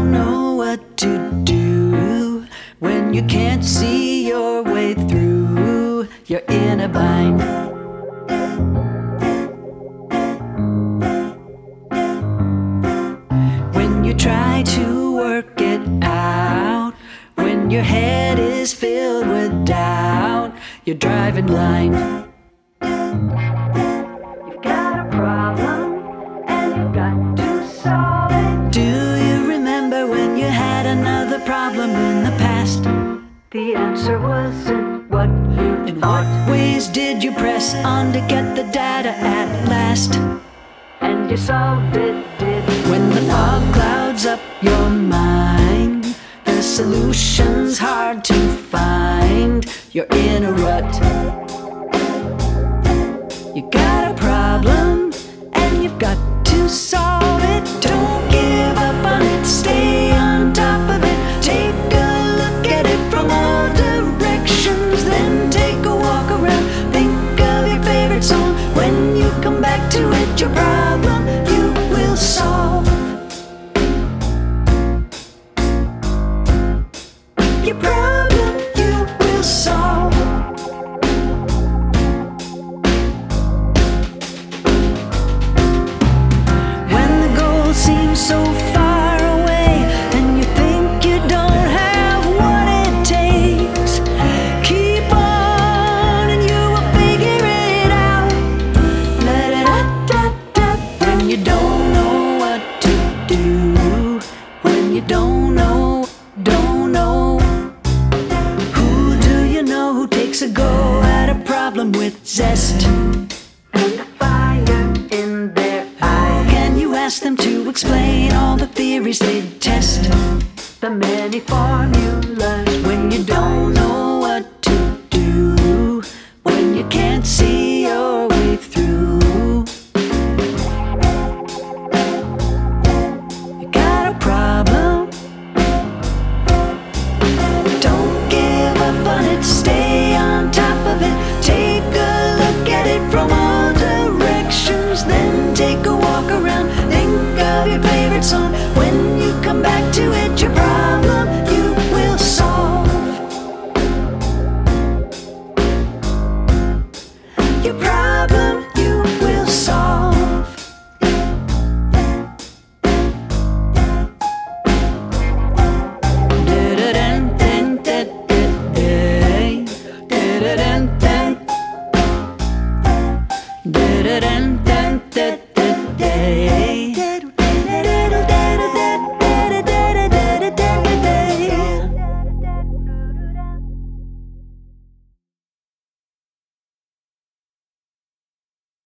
don't know what to do, when you can't see your way through, you're in a bind. When you try to work it out, when your head is filled with doubt, you're driving blind. You've got a problem and you've got to solve it. Do you remember when you had another problem in the past? The answer wasn't what you thought. In what ways did you press on to get the data at last? And you solved it, did you? When the fog clouds up your mind, the solution's hard to find, you're in a rut. You got a problem and you've got to solve it. Don't give up on it, stay on top of it. Take a look at it from all directions, then take a walk around. Think of your favorite song. When you come back to it, your problem you will solve. Your problem you will solve. When the goal seems so far away and you think you don't have what it takes, keep on and you will figure it out. La-da-da-da-da. When you don't know what to do, when you don't know, who takes a go at a problem with zest and a fire in their eye? Can you ask them to explain all the theories they test, the many formulas